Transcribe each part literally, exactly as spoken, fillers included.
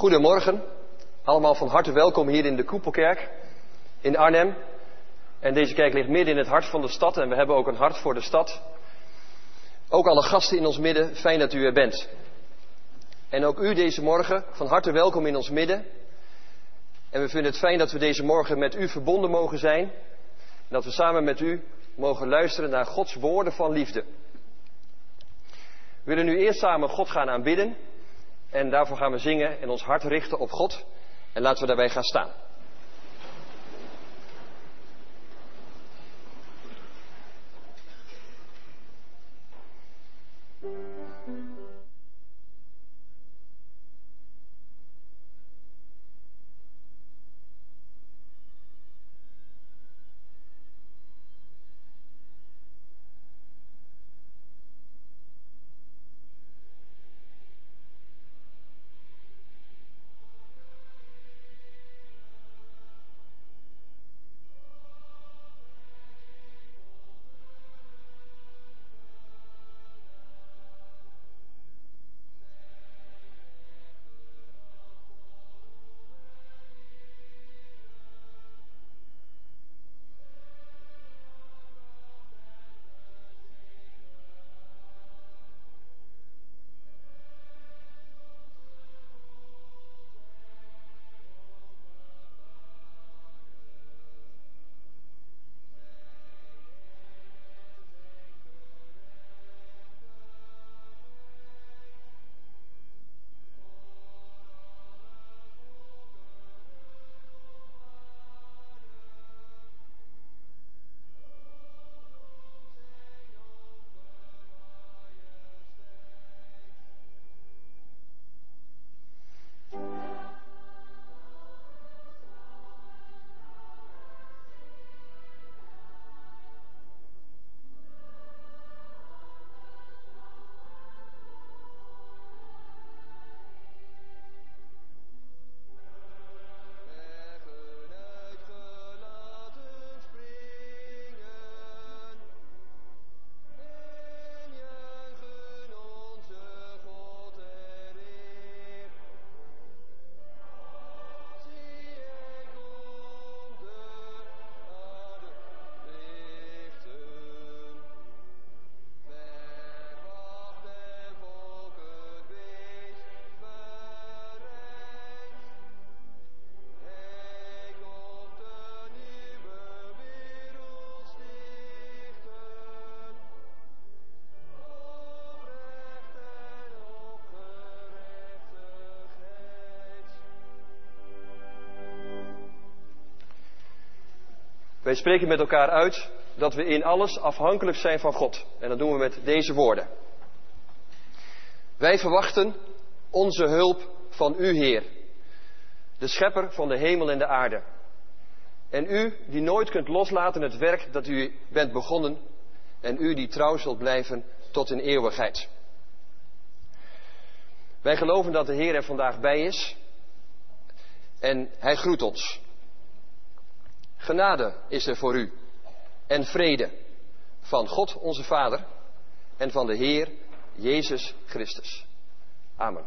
Goedemorgen, allemaal van harte welkom hier in de Koepelkerk in Arnhem. En deze kerk ligt midden in het hart van de stad en we hebben ook een hart voor de stad. Ook alle gasten in ons midden, fijn dat u er bent. En ook u deze morgen, van harte welkom in ons midden. En we vinden het fijn dat we deze morgen met u verbonden mogen zijn. En dat we samen met u mogen luisteren naar Gods woorden van liefde. We willen nu eerst samen God gaan aanbidden. En daarvoor gaan we zingen en ons hart richten op God. En laten we daarbij gaan staan. Wij spreken met elkaar uit dat we in alles afhankelijk zijn van God. En dat doen we met deze woorden. Wij verwachten onze hulp van u, Heer, de schepper van de hemel en de aarde. En u die nooit kunt loslaten het werk dat u bent begonnen. En u die trouw zult blijven tot in eeuwigheid. Wij geloven dat de Heer er vandaag bij is. En hij groet ons. Genade is er voor u en vrede van God onze Vader en van de Heer Jezus Christus. Amen.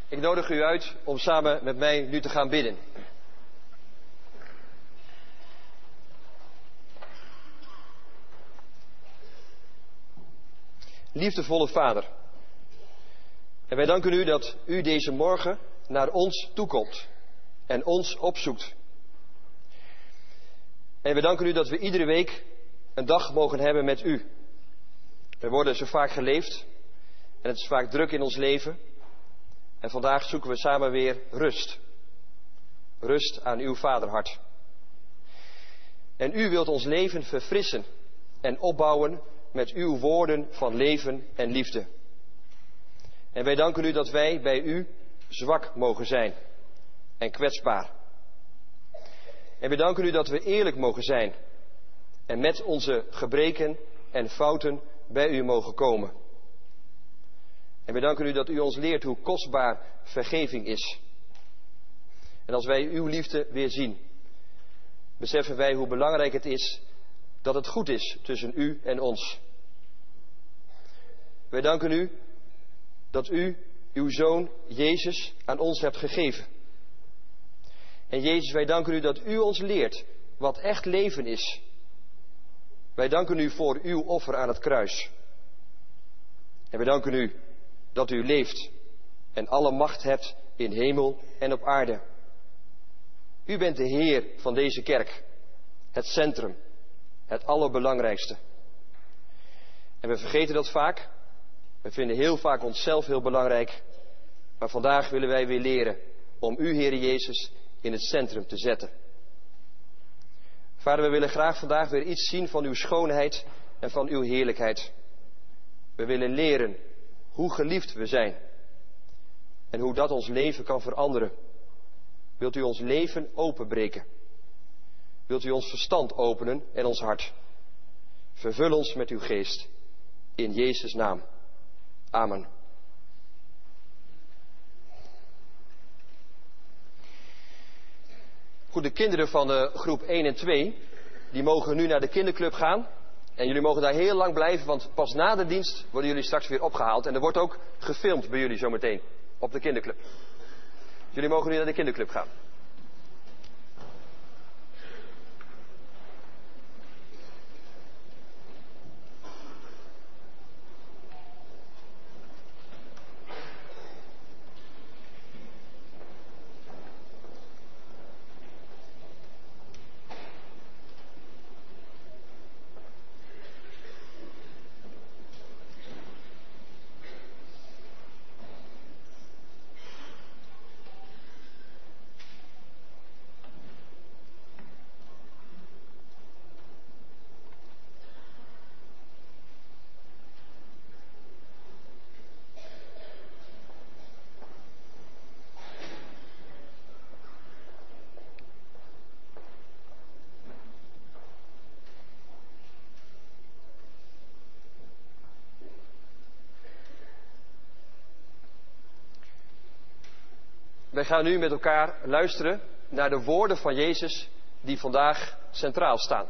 Ik nodig u uit om samen met mij nu te gaan bidden. Liefdevolle Vader, en wij danken u dat u deze morgen naar ons toekomt en ons opzoekt. En we danken u dat we iedere week een dag mogen hebben met u. We worden zo vaak geleefd en het is vaak druk in ons leven. En vandaag zoeken we samen weer rust. Rust aan uw vaderhart. En u wilt ons leven verfrissen en opbouwen met uw woorden van leven en liefde. En wij danken u dat wij bij u zwak mogen zijn en kwetsbaar. En wij danken u dat we eerlijk mogen zijn en met onze gebreken en fouten bij u mogen komen. En wij danken u dat u ons leert hoe kostbaar vergeving is. En als wij uw liefde weer zien, beseffen wij hoe belangrijk het is dat het goed is tussen u en ons. Wij danken u dat u uw Zoon Jezus aan ons hebt gegeven. En Jezus, wij danken u dat u ons leert wat echt leven is. Wij danken u voor uw offer aan het kruis. En wij danken u dat u leeft en alle macht hebt in hemel en op aarde. U bent de Heer van deze kerk, het centrum, het allerbelangrijkste. En we vergeten dat vaak. We vinden heel vaak onszelf heel belangrijk. Maar vandaag willen wij weer leren om u, Heere Jezus, in het centrum te zetten. Vader, we willen graag vandaag weer iets zien van uw schoonheid en van uw heerlijkheid. We willen leren hoe geliefd we zijn en hoe dat ons leven kan veranderen. Wilt u ons leven openbreken? Wilt u ons verstand openen en ons hart? Vervul ons met uw geest. In Jezus' naam. Amen. Goed, de kinderen van de groep één en twee, die mogen nu naar de kinderclub gaan. En jullie mogen daar heel lang blijven, want pas na de dienst worden jullie straks weer opgehaald. En er wordt ook gefilmd bij jullie zometeen op de kinderclub. Jullie mogen nu naar de kinderclub gaan. Wij gaan nu met elkaar luisteren naar de woorden van Jezus die vandaag centraal staan.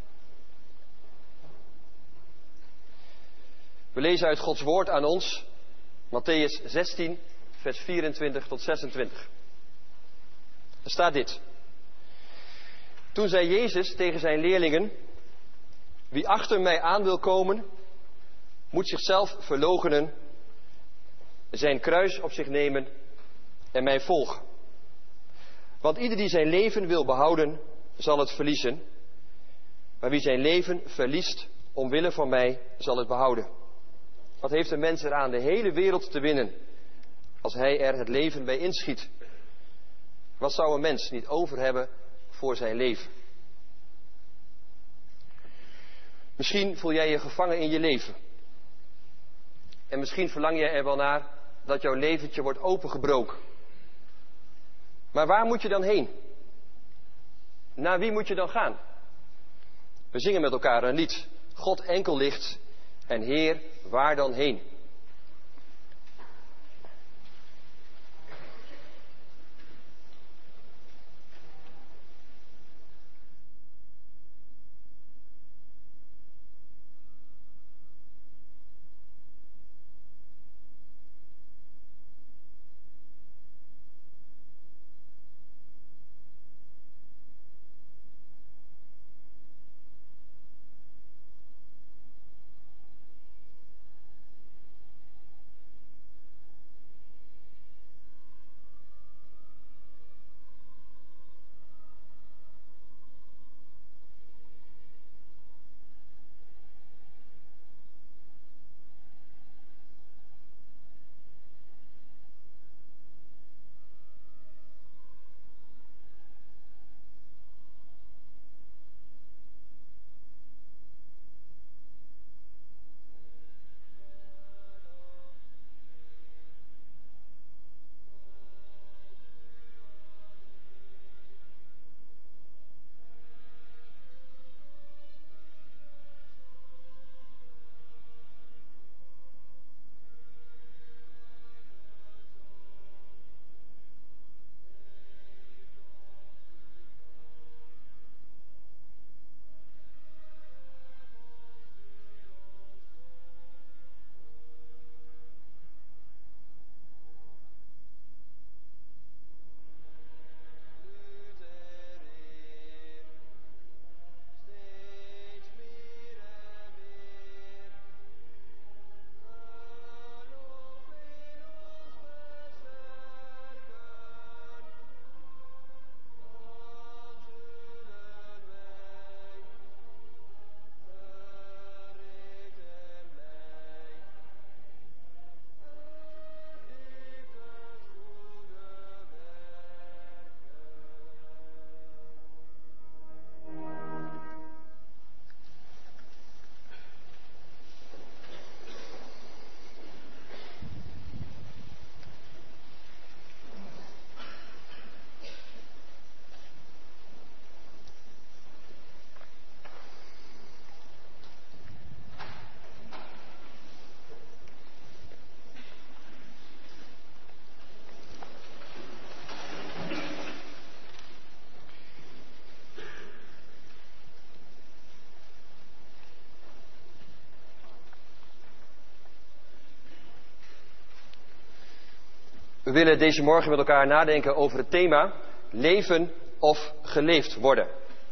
We lezen uit Gods woord aan ons, Mattheüs zestien, vers vierentwintig tot zesentwintig. Er staat dit. Toen zei Jezus tegen zijn leerlingen, wie achter mij aan wil komen, moet zichzelf verloochenen, zijn kruis op zich nemen en mij volgen. Want ieder die zijn leven wil behouden, zal het verliezen. Maar wie zijn leven verliest omwille van mij, zal het behouden. Wat heeft een mens eraan de hele wereld te winnen, als hij er het leven bij inschiet? Wat zou een mens niet over hebben voor zijn leven? Misschien voel jij je gevangen in je leven. En misschien verlang jij er wel naar dat jouw leventje wordt opengebroken. Maar waar moet je dan heen? Naar wie moet je dan gaan? We zingen met elkaar een lied. God enkel licht en Heer, waar dan heen? We willen deze morgen met elkaar nadenken over het thema leven of geleefd worden.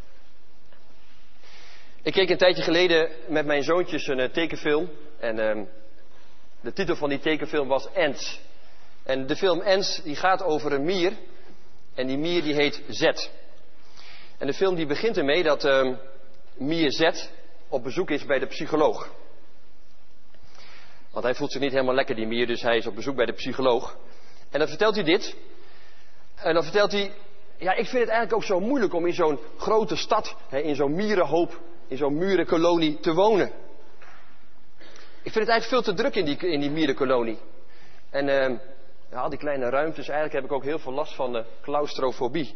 Ik keek een tijdje geleden met mijn zoontjes een uh, tekenfilm. En uh, de titel van die tekenfilm was Ants. En de film Ants die gaat over een mier. En die mier die heet Z. En de film die begint ermee dat uh, mier Z op bezoek is bij de psycholoog. Want hij voelt zich niet helemaal lekker, die mier, dus hij is op bezoek bij de psycholoog. En dan vertelt hij dit. En dan vertelt hij, ja, ik vind het eigenlijk ook zo moeilijk om in zo'n grote stad, hè, in zo'n mierenhoop, in zo'n mierenkolonie te wonen. Ik vind het eigenlijk veel te druk in die, in die mierenkolonie. En uh, ja, al die kleine ruimtes, eigenlijk heb ik ook heel veel last van uh, claustrofobie.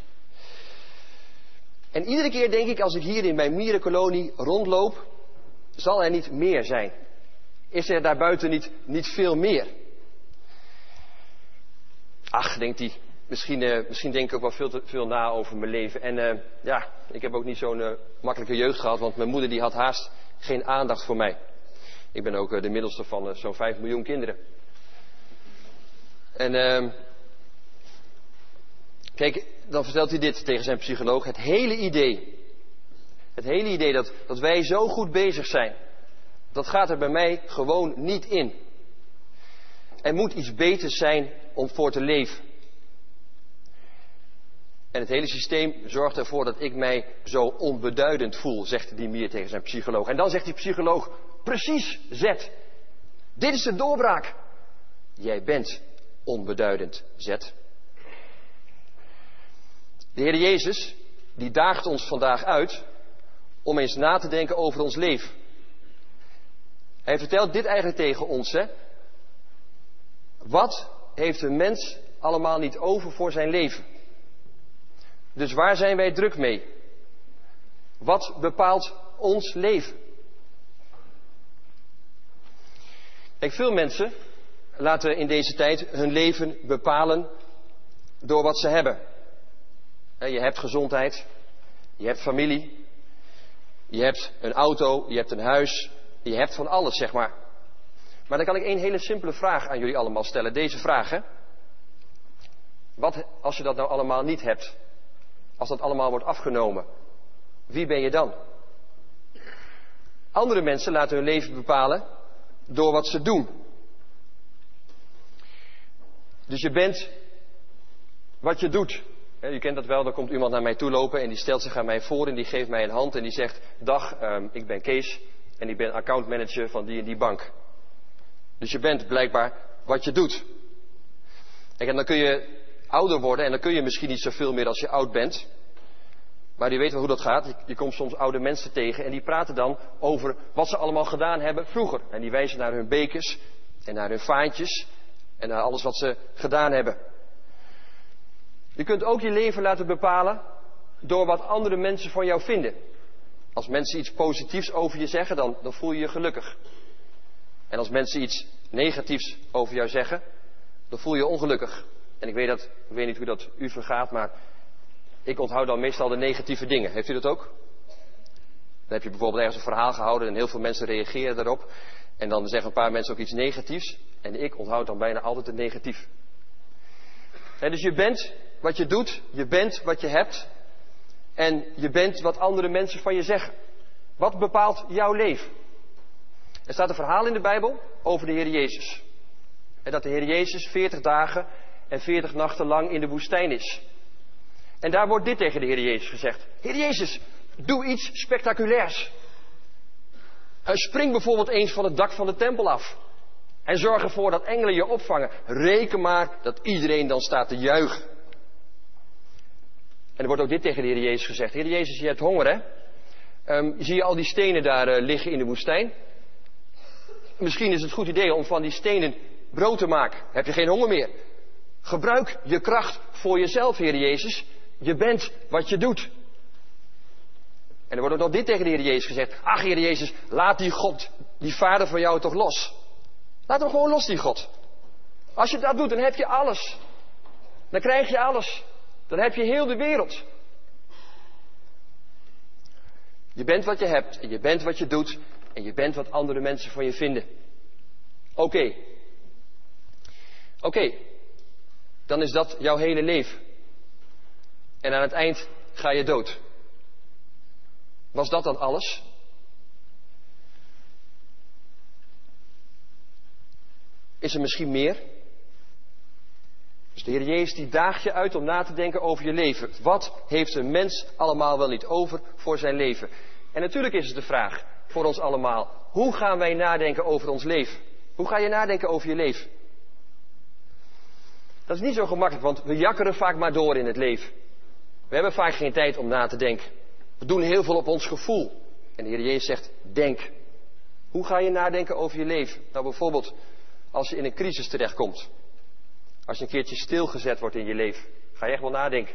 En iedere keer denk ik, als ik hier in mijn mierenkolonie rondloop, zal er niet meer zijn. Is er daarbuiten niet, niet veel meer? Ach, denkt hij, misschien, uh, misschien denk ik ook wel veel te veel na over mijn leven. En uh, ja, ik heb ook niet zo'n uh, makkelijke jeugd gehad, want mijn moeder die had haast geen aandacht voor mij. Ik ben ook uh, de middelste van uh, zo'n vijf miljoen kinderen. En uh, kijk, dan vertelt hij dit tegen zijn psycholoog. Het hele idee, het hele idee dat, dat wij zo goed bezig zijn, dat gaat er bij mij gewoon niet in. Er moet iets beters zijn om voor te leven. En het hele systeem zorgt ervoor dat ik mij zo onbeduidend voel, zegt die mier tegen zijn psycholoog. En dan zegt die psycholoog, precies, Z. Dit is de doorbraak. Jij bent onbeduidend, Z. De Heer Jezus, die daagt ons vandaag uit om eens na te denken over ons leven. Hij vertelt dit eigenlijk tegen ons, hè. Wat heeft een mens allemaal niet over voor zijn leven? Dus waar zijn wij druk mee? Wat bepaalt ons leven? Kijk, veel mensen laten in deze tijd hun leven bepalen door wat ze hebben. Je hebt gezondheid, je hebt familie, je hebt een auto, je hebt een huis, je hebt van alles, zeg maar. Maar dan kan ik één hele simpele vraag aan jullie allemaal stellen. Deze vraag, hè. Wat als je dat nou allemaal niet hebt? Als dat allemaal wordt afgenomen, wie ben je dan? Andere mensen laten hun leven bepalen door wat ze doen. Dus je bent wat je doet. Je kent dat wel, dan komt iemand naar mij toe lopen en die stelt zich aan mij voor en die geeft mij een hand en die zegt, dag, um, ik ben Kees en ik ben accountmanager van die en die bank. Dus je bent blijkbaar wat je doet. En dan kun je ouder worden en dan kun je misschien niet zoveel meer als je oud bent. Maar je weet wel hoe dat gaat. Je, je komt soms oude mensen tegen en die praten dan over wat ze allemaal gedaan hebben vroeger. En die wijzen naar hun bekers en naar hun vaantjes en naar alles wat ze gedaan hebben. Je kunt ook je leven laten bepalen door wat andere mensen van jou vinden. Als mensen iets positiefs over je zeggen, dan, dan voel je je gelukkig. En als mensen iets negatiefs over jou zeggen, dan voel je je ongelukkig. En ik weet, dat, ik weet niet hoe dat u vergaat, maar ik onthoud dan meestal de negatieve dingen. Heeft u dat ook? Dan heb je bijvoorbeeld ergens een verhaal gehouden en heel veel mensen reageren daarop. En dan zeggen een paar mensen ook iets negatiefs. En ik onthoud dan bijna altijd het negatief. En dus je bent wat je doet, je bent wat je hebt. En je bent wat andere mensen van je zeggen. Wat bepaalt jouw leven? Er staat een verhaal in de Bijbel over de Heer Jezus. En dat de Heer Jezus veertig dagen en veertig nachten lang in de woestijn is. En daar wordt dit tegen de Heer Jezus gezegd. Heer Jezus, doe iets spectaculairs. Spring bijvoorbeeld eens van het dak van de tempel af. En zorg ervoor dat engelen je opvangen. Reken maar dat iedereen dan staat te juichen. En er wordt ook dit tegen de Heer Jezus gezegd. Heer Jezus, je hebt honger, hè? Um, zie je al die stenen daar uh, liggen in de woestijn? Misschien is het een goed idee om van die stenen brood te maken. Heb je geen honger meer? Gebruik je kracht voor jezelf, Heer Jezus. Je bent wat je doet. En er wordt ook nog dit tegen de Heer Jezus gezegd. Ach, Heer Jezus, laat die God, die vader van jou toch los. Laat hem gewoon los, die God. Als je dat doet, dan heb je alles. Dan krijg je alles. Dan heb je heel de wereld. Je bent wat je hebt en je bent wat je doet en je bent wat andere mensen van je vinden. Oké. Okay. Oké. Okay. dan is dat jouw hele leven. En aan het eind ga je dood. Was dat dan alles? Is er misschien meer? Dus de Heer Jezus die daagt je uit om na te denken over je leven. Wat heeft een mens allemaal wel niet over voor zijn leven? En natuurlijk is het de vraag voor ons allemaal. Hoe gaan wij nadenken over ons leven? Hoe ga je nadenken over je leven? Dat is niet zo gemakkelijk, want we jakkeren vaak maar door in het leven. We hebben vaak geen tijd om na te denken. We doen heel veel op ons gevoel. En de Heer Jezus zegt, denk. Hoe ga je nadenken over je leven? Nou, bijvoorbeeld als je in een crisis terechtkomt. Als je een keertje stilgezet wordt in je leven. Ga je echt wel nadenken.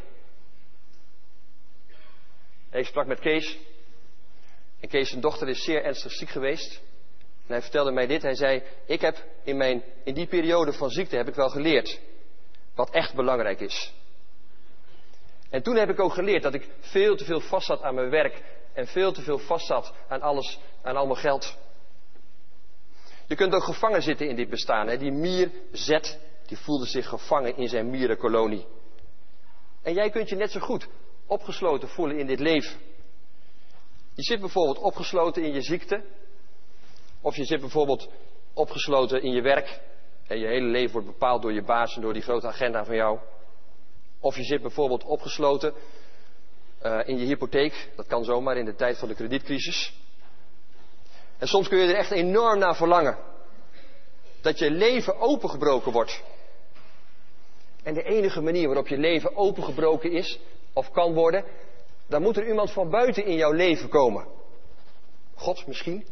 En ik sprak met Kees. En Kees' zijn dochter is zeer ernstig ziek geweest. En hij vertelde mij dit. Hij zei, ik heb in, mijn, in die periode van ziekte heb ik wel geleerd wat echt belangrijk is. En toen heb ik ook geleerd dat ik veel te veel vast zat aan mijn werk. En veel te veel vast zat aan alles, aan al mijn geld. Je kunt ook gevangen zitten in dit bestaan. Hè? Die mier Z, die voelde zich gevangen in zijn mierenkolonie. En jij kunt je net zo goed opgesloten voelen in dit leven. Je zit bijvoorbeeld opgesloten in je ziekte. Of je zit bijvoorbeeld opgesloten in je werk. En je hele leven wordt bepaald door je baas en door die grote agenda van jou. Of je zit bijvoorbeeld opgesloten uh, in je hypotheek. Dat kan zomaar in de tijd van de kredietcrisis. En soms kun je er echt enorm naar verlangen. Dat je leven opengebroken wordt. En de enige manier waarop je leven opengebroken is, of kan worden, dan moet er iemand van buiten in jouw leven komen. God misschien.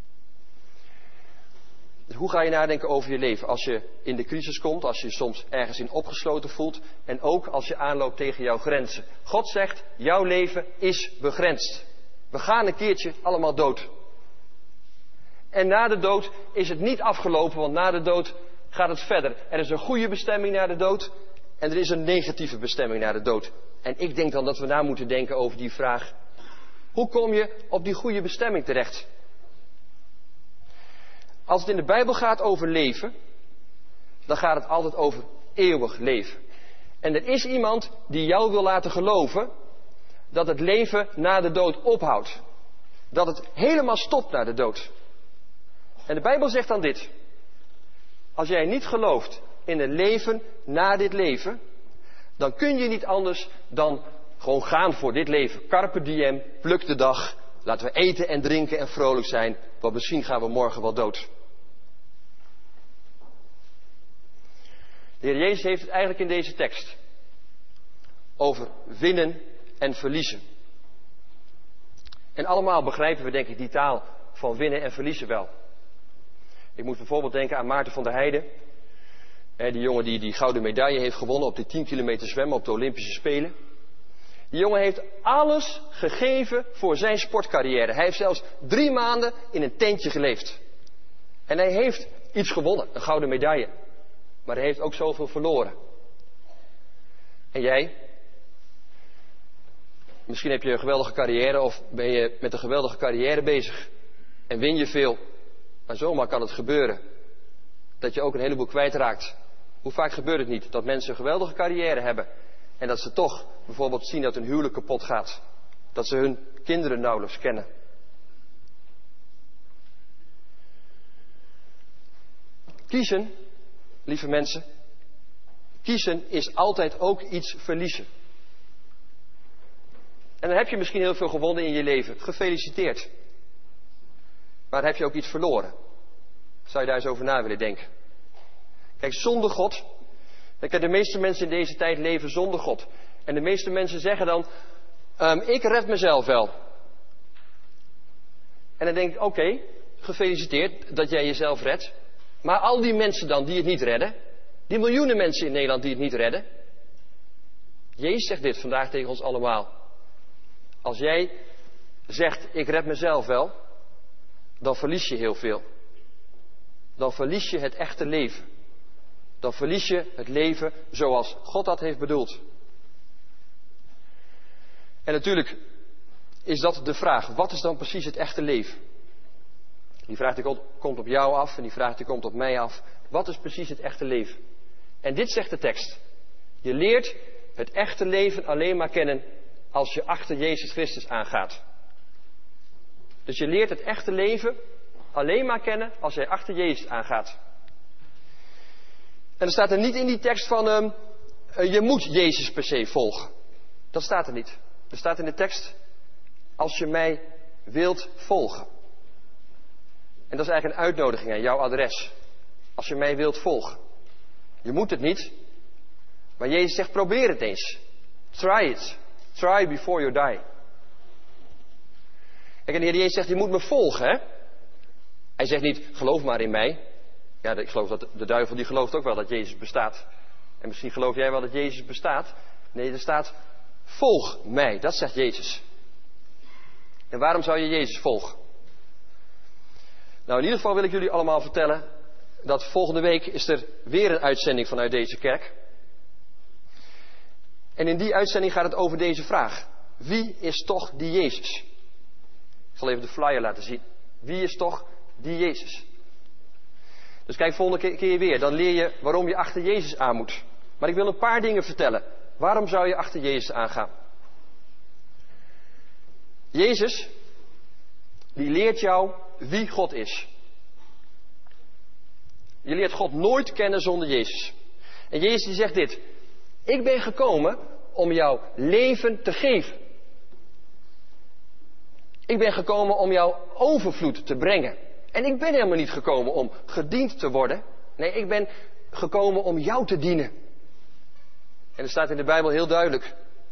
Dus hoe ga je nadenken over je leven? Als je in de crisis komt, als je je soms ergens in opgesloten voelt. En ook als je aanloopt tegen jouw grenzen. God zegt, jouw leven is begrensd. We gaan een keertje allemaal dood. En na de dood is het niet afgelopen, want na de dood gaat het verder. Er is een goede bestemming na de dood en er is een negatieve bestemming na de dood. En ik denk dan dat we na moeten denken over die vraag. Hoe kom je op die goede bestemming terecht? Als het in de Bijbel gaat over leven, dan gaat het altijd over eeuwig leven. En er is iemand die jou wil laten geloven dat het leven na de dood ophoudt. Dat het helemaal stopt na de dood. En de Bijbel zegt dan dit. Als jij niet gelooft in een leven na dit leven, dan kun je niet anders dan gewoon gaan voor dit leven. Carpe diem, pluk de dag. Laten we eten en drinken en vrolijk zijn, want misschien gaan we morgen wel dood. De Heer Jezus heeft het eigenlijk in deze tekst over winnen en verliezen. En allemaal begrijpen we denk ik die taal van winnen en verliezen wel. Ik moet bijvoorbeeld denken aan Maarten van der Heijden. Die jongen die die gouden medaille heeft gewonnen op de tien kilometer zwemmen op de Olympische Spelen. Die jongen heeft alles gegeven voor zijn sportcarrière. Hij heeft zelfs drie maanden in een tentje geleefd. En hij heeft iets gewonnen, een gouden medaille. Maar hij heeft ook zoveel verloren. En jij? Misschien heb je een geweldige carrière of ben je met een geweldige carrière bezig. En win je veel. Maar zomaar kan het gebeuren dat je ook een heleboel kwijtraakt. Hoe vaak gebeurt het niet dat mensen een geweldige carrière hebben en dat ze toch bijvoorbeeld zien dat hun huwelijk kapot gaat. Dat ze hun kinderen nauwelijks kennen. Kiezen, lieve mensen, kiezen is altijd ook iets verliezen. En dan heb je misschien heel veel gewonnen in je leven. Gefeliciteerd. Maar heb je ook iets verloren? Zou je daar eens over na willen denken? Kijk, zonder God. Kijk, de meeste mensen in deze tijd leven zonder God. En de meeste mensen zeggen dan, um, ik red mezelf wel. En dan denk ik, oké, okay, gefeliciteerd dat jij jezelf redt. Maar al die mensen dan die het niet redden. Die miljoenen mensen in Nederland die het niet redden. Jezus zegt dit vandaag tegen ons allemaal. Als jij zegt, ik red mezelf wel, dan verlies je heel veel. Dan verlies je het echte leven. Dan verlies je het leven zoals God dat heeft bedoeld. En natuurlijk is dat de vraag. Wat is dan precies het echte leven? Die vraag die komt op jou af en die vraag die komt op mij af. Wat is precies het echte leven? En dit zegt de tekst. Je leert het echte leven alleen maar kennen als je achter Jezus Christus aangaat. Dus je leert het echte leven alleen maar kennen als jij achter Jezus aangaat. En er staat er niet in die tekst van, um, uh, je moet Jezus per se volgen. Dat staat er niet. Er staat in de tekst, als je mij wilt volgen. En dat is eigenlijk een uitnodiging aan jouw adres. Als je mij wilt volgen. Je moet het niet. Maar Jezus zegt, probeer het eens. Try it. Try before you die. Kijk, en de Heer Jezus zegt, je moet me volgen, hè. Hij zegt niet, geloof maar in mij. Ja, ik geloof dat de duivel die gelooft ook wel dat Jezus bestaat. En misschien geloof jij wel dat Jezus bestaat. Nee, er staat, volg mij. Dat zegt Jezus. En waarom zou je Jezus volgen? Nou, in ieder geval wil ik jullie allemaal vertellen dat volgende week is er weer een uitzending vanuit deze kerk. En in die uitzending gaat het over deze vraag. Wie is toch die Jezus? Ik zal even de flyer laten zien. Wie is toch die Jezus? Dus kijk, volgende keer weer. Dan leer je waarom je achter Jezus aan moet. Maar ik wil een paar dingen vertellen. Waarom zou je achter Jezus aangaan? Jezus, die leert jou wie God is. Je leert God nooit kennen zonder Jezus. En Jezus die zegt dit. Ik ben gekomen om jou leven te geven. Ik ben gekomen om jou overvloed te brengen. En ik ben helemaal niet gekomen om gediend te worden. Nee, ik ben gekomen om jou te dienen. En er staat in de Bijbel heel duidelijk.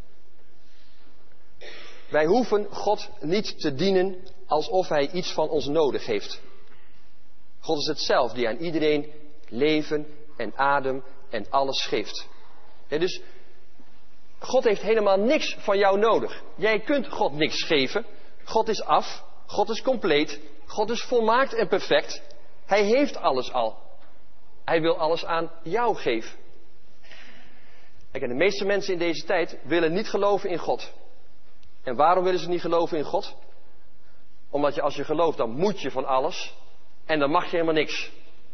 Wij hoeven God niet te dienen alsof Hij iets van ons nodig heeft. God is het zelf die aan iedereen leven en adem en alles geeft. Ja, dus God heeft helemaal niks van jou nodig. Jij kunt God niks geven. God is af. God is compleet. God is volmaakt en perfect. Hij heeft alles al. Hij wil alles aan jou geven. Kijk, en de meeste mensen in deze tijd willen niet geloven in God. En waarom willen ze niet geloven in God? Omdat je als je gelooft, dan moet je van alles. En dan mag je helemaal niks.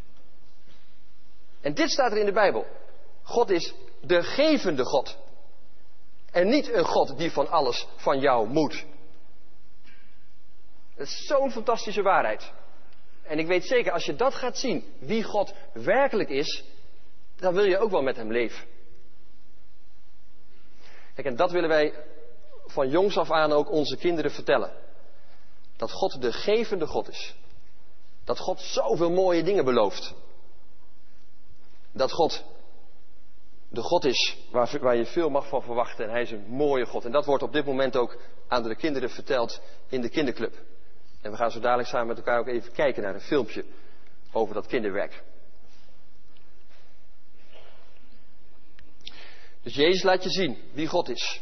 En dit staat er in de Bijbel. God is de gevende God. En niet een God die van alles van jou moet. Dat is zo'n fantastische waarheid. En ik weet zeker, als je dat gaat zien, wie God werkelijk is, dan wil je ook wel met hem leven. Kijk, en dat willen wij van jongs af aan ook onze kinderen vertellen. Dat God de gevende God is. Dat God zoveel mooie dingen belooft. Dat God de God is waar, waar je veel mag van verwachten. En hij is een mooie God. En dat wordt op dit moment ook aan de kinderen verteld in de kinderclub. En we gaan zo dadelijk samen met elkaar ook even kijken naar een filmpje over dat kinderwerk. Dus Jezus laat je zien wie God is.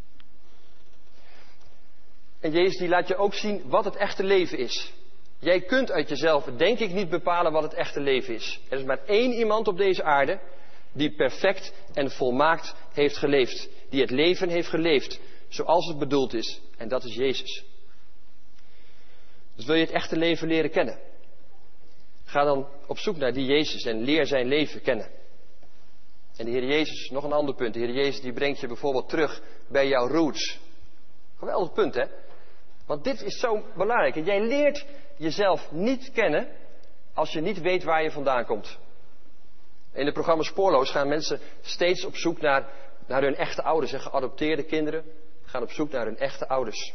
En Jezus die laat je ook zien wat het echte leven is. Jij kunt uit jezelf denk ik niet bepalen wat het echte leven is. Er is maar één iemand op deze aarde die perfect en volmaakt heeft geleefd. Die het leven heeft geleefd zoals het bedoeld is. En dat is Jezus. Dus wil je het echte leven leren kennen? Ga dan op zoek naar die Jezus en leer zijn leven kennen. En de Heer Jezus, nog een ander punt. De Heer Jezus die brengt je bijvoorbeeld terug bij jouw roots. Geweldig punt, hè? Want dit is zo belangrijk. En jij leert jezelf niet kennen als je niet weet waar je vandaan komt. In het programma Spoorloos gaan mensen steeds op zoek naar, naar hun echte ouders. En geadopteerde kinderen gaan op zoek naar hun echte ouders.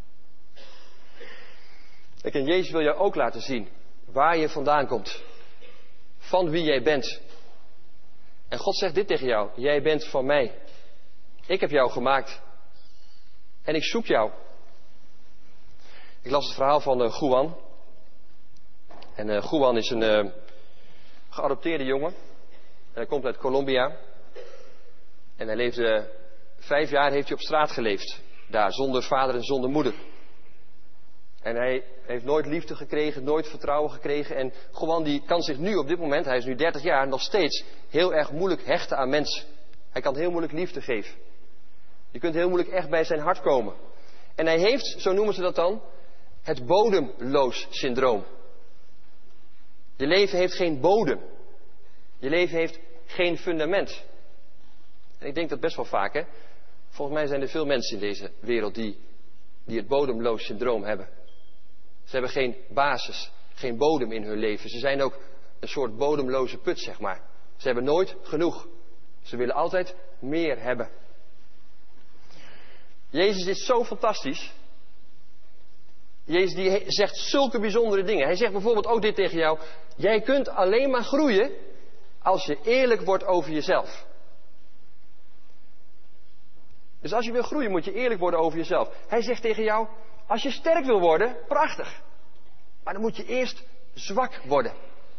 Kijk, en Jezus wil jou ook laten zien waar je vandaan komt. Van wie jij bent. En God zegt dit tegen jou. Jij bent van mij. Ik heb jou gemaakt. En ik zoek jou. Ik las het verhaal van uh, Juan. En uh, Juan is een uh, geadopteerde jongen. En hij komt uit Colombia. En hij leefde vijf jaar heeft hij op straat geleefd. Daar, zonder vader en zonder moeder. En hij heeft nooit liefde gekregen, nooit vertrouwen gekregen. En Juan die kan zich nu op dit moment, hij is nu dertig jaar, nog steeds heel erg moeilijk hechten aan mensen. Hij kan heel moeilijk liefde geven. Je kunt heel moeilijk echt bij zijn hart komen. En hij heeft, zo noemen ze dat dan, het bodemloos syndroom. Je leven heeft geen bodem. Je leven heeft geen fundament. En ik denk dat best wel vaak, hè. Volgens mij zijn er veel mensen in deze wereld die, die het bodemloos syndroom hebben. Ze hebben geen basis, geen bodem in hun leven. Ze zijn ook een soort bodemloze put, zeg maar. Ze hebben nooit genoeg. Ze willen altijd meer hebben. Jezus is zo fantastisch. Jezus die zegt zulke bijzondere dingen. Hij zegt bijvoorbeeld ook dit tegen jou. Jij kunt alleen maar groeien als je eerlijk wordt over jezelf. Dus als je wil groeien moet je eerlijk worden over jezelf. Hij zegt tegen jou, als je sterk wil worden, prachtig. Maar dan moet je eerst zwak worden.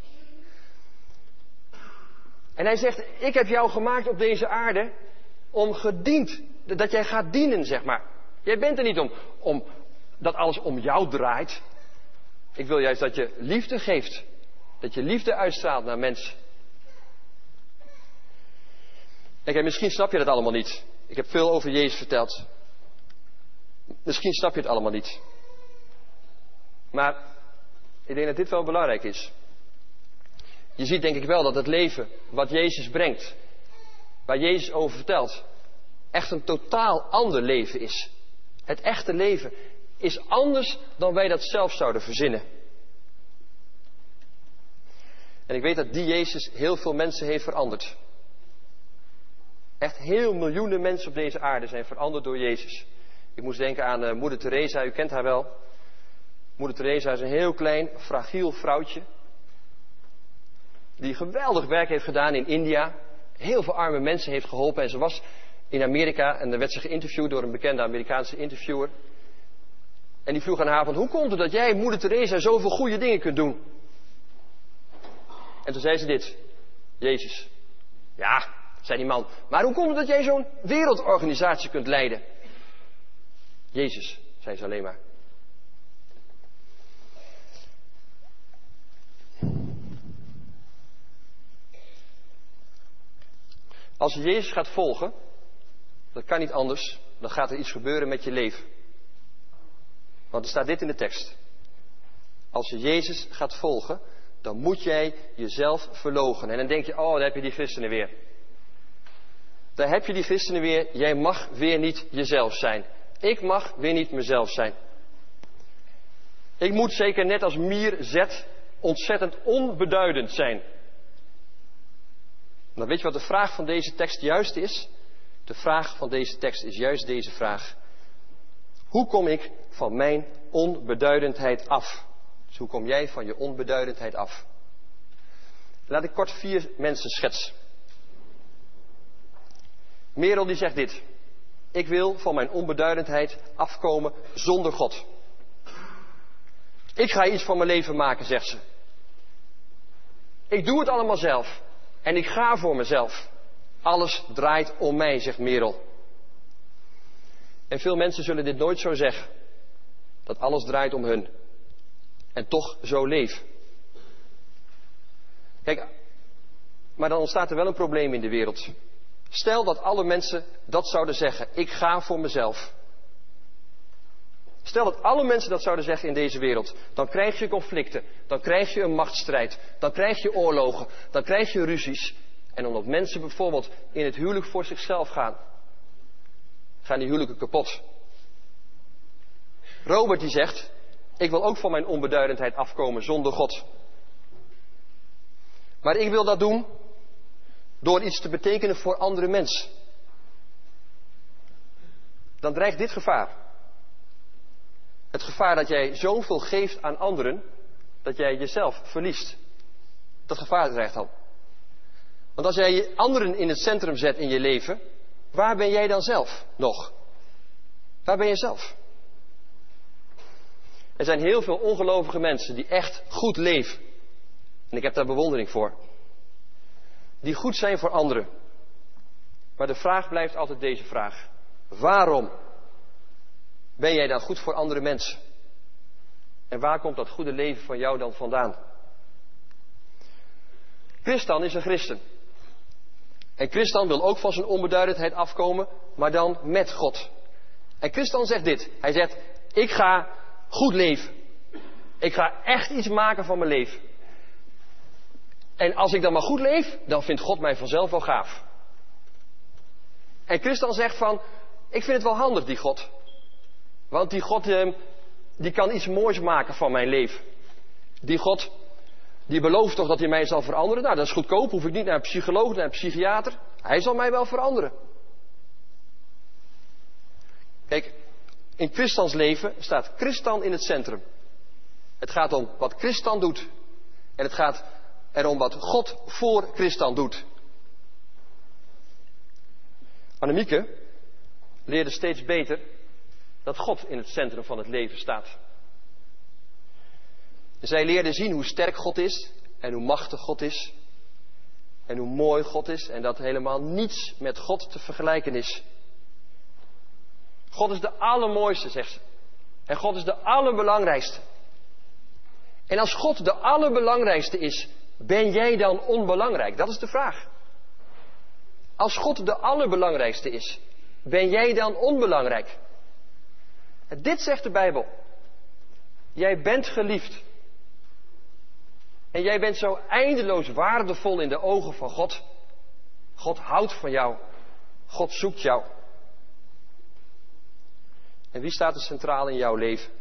En hij zegt, ik heb jou gemaakt op deze aarde om gediend. Dat jij gaat dienen, zeg maar. Jij bent er niet om, om dat alles om jou draait. Ik wil juist dat je liefde geeft. Dat je liefde uitstraalt naar mensen. Kijk, misschien snap je dat allemaal niet. Ik heb veel over Jezus verteld. Misschien snap je het allemaal niet. Maar ik denk dat dit wel belangrijk is. Je ziet denk ik wel dat het leven wat Jezus brengt, waar Jezus over vertelt, echt een totaal ander leven is. Het echte leven is anders dan wij dat zelf zouden verzinnen. En ik weet dat die Jezus heel veel mensen heeft veranderd. Echt heel miljoenen mensen op deze aarde zijn veranderd door Jezus. Ik moest denken aan uh, moeder Teresa, u kent haar wel. Moeder Teresa is een heel klein, fragiel vrouwtje. Die geweldig werk heeft gedaan in India. Heel veel arme mensen heeft geholpen. En ze was in Amerika en dan werd ze geïnterviewd door een bekende Amerikaanse interviewer. En die vroeg aan haar van, hoe komt het dat jij, moeder Teresa, zoveel goede dingen kunt doen? En toen zei ze dit. Jezus. Ja, zei die man. Maar hoe komt het dat jij zo'n wereldorganisatie kunt leiden? Jezus, zei ze alleen maar. Als je Jezus gaat volgen, dat kan niet anders, dan gaat er iets gebeuren met je leven. Want er staat dit in de tekst. Als je Jezus gaat volgen, dan moet jij jezelf verloochenen. En dan denk je, oh, daar heb je die christenen weer. Daar heb je die christenen weer. Jij mag weer niet jezelf zijn. Ik mag weer niet mezelf zijn. Ik moet zeker net als Mier Z ontzettend onbeduidend zijn. Dan weet je wat de vraag van deze tekst juist is? De vraag van deze tekst is juist deze vraag. Hoe kom ik van mijn onbeduidendheid af? Dus hoe kom jij van je onbeduidendheid af? Laat ik kort vier mensen schetsen. Merel die zegt dit. Ik wil van mijn onbeduidendheid afkomen zonder God. Ik ga iets van mijn leven maken, zegt ze. Ik doe het allemaal zelf. En ik ga voor mezelf. Alles draait om mij, zegt Merel. En veel mensen zullen dit nooit zo zeggen. Dat alles draait om hun. En toch zo leven. Kijk, maar dan ontstaat er wel een probleem in de wereld. Stel dat alle mensen dat zouden zeggen. Ik ga voor mezelf. Stel dat alle mensen dat zouden zeggen in deze wereld. Dan krijg je conflicten. Dan krijg je een machtsstrijd. Dan krijg je oorlogen. Dan krijg je ruzies. En omdat mensen bijvoorbeeld in het huwelijk voor zichzelf gaan. Gaan die huwelijken kapot. Robert die zegt. Ik wil ook van mijn onbeduidendheid afkomen zonder God. Maar ik wil dat doen door iets te betekenen voor andere mensen. Dan dreigt dit gevaar. Het gevaar dat jij zoveel geeft aan anderen, dat jij jezelf verliest. Dat gevaar dreigt dan. Want als jij anderen in het centrum zet in je leven, waar ben jij dan zelf nog? Waar ben je zelf? Er zijn heel veel ongelovige mensen die echt goed leven. En ik heb daar bewondering voor. Die goed zijn voor anderen. Maar de vraag blijft altijd deze vraag. Waarom ben jij dan goed voor andere mensen? En waar komt dat goede leven van jou dan vandaan? Christan is een christen. En Christan wil ook van zijn onbeduidendheid afkomen, maar dan met God. En Christan zegt dit. Hij zegt, ik ga goed leven. Ik ga echt iets maken van mijn leven. En als ik dan maar goed leef, dan vindt God mij vanzelf wel gaaf. En Christus zegt van, ik vind het wel handig die God. Want die God, eh, die kan iets moois maken van mijn leven. Die God, die belooft toch dat hij mij zal veranderen. Nou, dat is goedkoop, hoef ik niet naar een psycholoog, naar een psychiater. Hij zal mij wel veranderen. Kijk, in Christans leven staat Christus in het centrum. Het gaat om wat Christus doet. En het gaat erom wat God voor Christus doet. Annemieke leerde steeds beter dat God in het centrum van het leven staat. Zij leerde zien hoe sterk God is en hoe machtig God is. En hoe mooi God is en dat helemaal niets met God te vergelijken is. God is de allermooiste, zegt ze. En God is de allerbelangrijkste. En als God de allerbelangrijkste is, ben jij dan onbelangrijk? Dat is de vraag. Als God de allerbelangrijkste is, ben jij dan onbelangrijk? En dit zegt de Bijbel. Jij bent geliefd. En jij bent zo eindeloos waardevol in de ogen van God. God houdt van jou. God zoekt jou. En wie staat er centraal in jouw leven?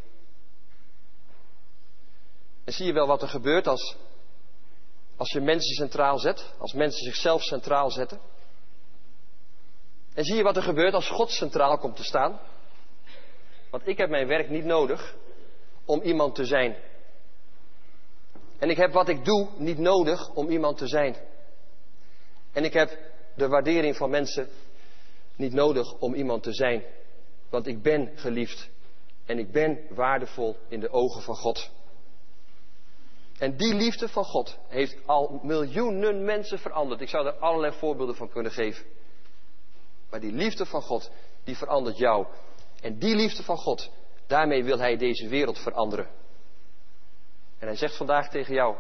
En zie je wel wat er gebeurt als, als je mensen centraal zet? Als mensen zichzelf centraal zetten? En zie je wat er gebeurt als God centraal komt te staan? Want ik heb mijn werk niet nodig om iemand te zijn. En ik heb wat ik doe niet nodig om iemand te zijn. En ik heb de waardering van mensen niet nodig om iemand te zijn. Want ik ben geliefd. En ik ben waardevol in de ogen van God. En die liefde van God heeft al miljoenen mensen veranderd. Ik zou er allerlei voorbeelden van kunnen geven. Maar die liefde van God, die verandert jou. En die liefde van God, daarmee wil hij deze wereld veranderen. En hij zegt vandaag tegen jou.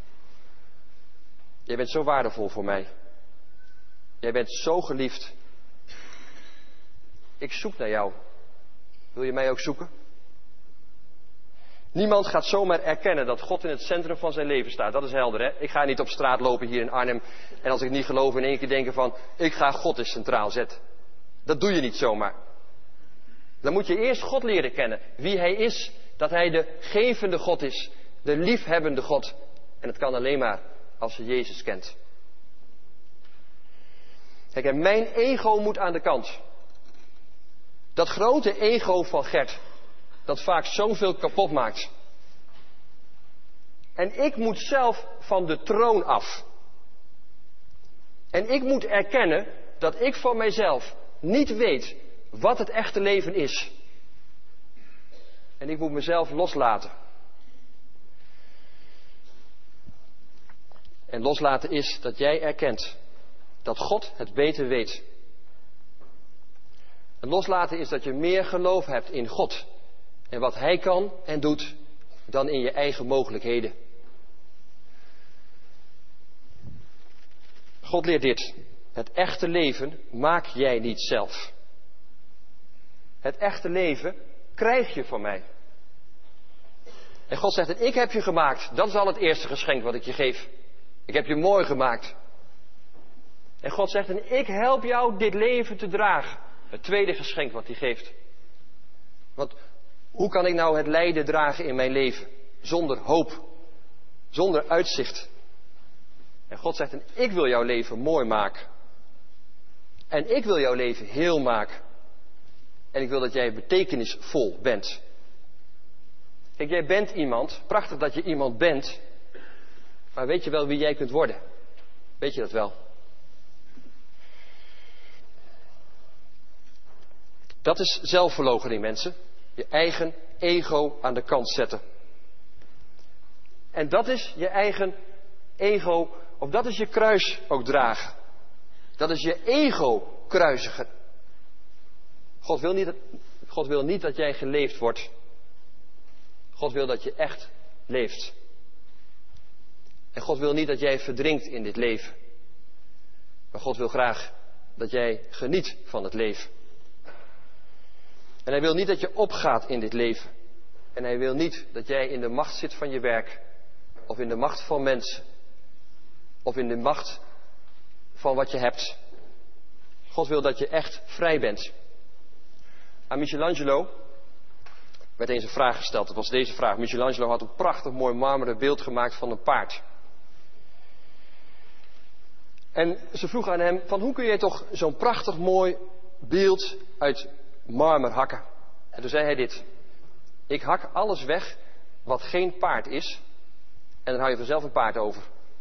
Jij bent zo waardevol voor mij. Jij bent zo geliefd. Ik zoek naar jou. Wil je mij ook zoeken? Niemand gaat zomaar erkennen dat God in het centrum van zijn leven staat. Dat is helder, hè? Ik ga niet op straat lopen hier in Arnhem. En als ik niet geloof in één keer denken van, ik ga God eens centraal zetten. Dat doe je niet zomaar. Dan moet je eerst God leren kennen. Wie hij is. Dat hij de gevende God is. De liefhebbende God. En het kan alleen maar als je Jezus kent. Kijk, en mijn ego moet aan de kant. Dat grote ego van Gert. Dat vaak zoveel kapot maakt. En ik moet zelf van de troon af. En ik moet erkennen dat ik van mijzelf niet weet wat het echte leven is. En ik moet mezelf loslaten. En loslaten is dat jij erkent dat God het beter weet. En loslaten is dat je meer geloof hebt in God en wat Hij kan en doet dan in je eigen mogelijkheden. God leert dit. Het echte leven maak jij niet zelf. Het echte leven krijg je van mij. En God zegt, ik heb je gemaakt. Dat is al het eerste geschenk wat ik je geef. Ik heb je mooi gemaakt. En God zegt, en ik help jou dit leven te dragen. Het tweede geschenk wat hij geeft. Want hoe kan ik nou het lijden dragen in mijn leven? Zonder hoop. Zonder uitzicht. En God zegt, en ik wil jouw leven mooi maken. En ik wil jouw leven heel maken. En ik wil dat jij betekenisvol bent. Kijk, jij bent iemand. Prachtig dat je iemand bent. Maar weet je wel wie jij kunt worden? Weet je dat wel? Dat is zelfverloochening, mensen. Je eigen ego aan de kant zetten. En dat is je eigen ego, of dat is je kruis ook dragen. Dat is je ego kruisigen. God wil niet, God wil niet dat jij geleefd wordt. God wil dat je echt leeft. En God wil niet dat jij verdrinkt in dit leven. Maar God wil graag dat jij geniet van het leven. En hij wil niet dat je opgaat in dit leven. En hij wil niet dat jij in de macht zit van je werk. Of in de macht van mensen. Of in de macht van wat je hebt. God wil dat je echt vrij bent. Aan Michelangelo werd eens een vraag gesteld. Dat was deze vraag. Michelangelo had een prachtig mooi marmeren beeld gemaakt van een paard. En ze vroegen aan hem, van hoe kun je toch zo'n prachtig mooi beeld uit marmer hakken? En toen zei hij dit. Ik hak alles weg wat geen paard is. En dan hou je vanzelf een paard over.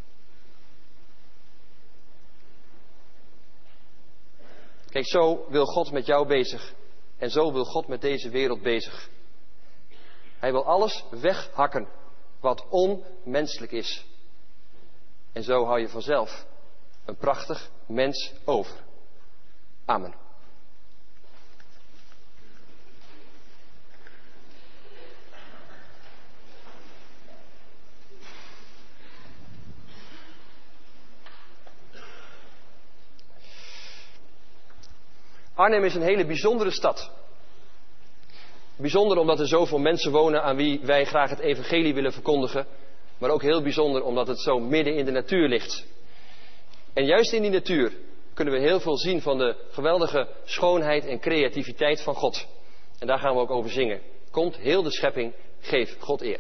Kijk, zo wil God met jou bezig. En zo wil God met deze wereld bezig. Hij wil alles weghakken wat onmenselijk is. En zo hou je vanzelf een prachtig mens over. Amen. Arnhem is een hele bijzondere stad. Bijzonder omdat er zoveel mensen wonen aan wie wij graag het evangelie willen verkondigen. Maar ook heel bijzonder omdat het zo midden in de natuur ligt. En juist in die natuur kunnen we heel veel zien van de geweldige schoonheid en creativiteit van God. En daar gaan we ook over zingen. Komt heel de schepping, geef God eer.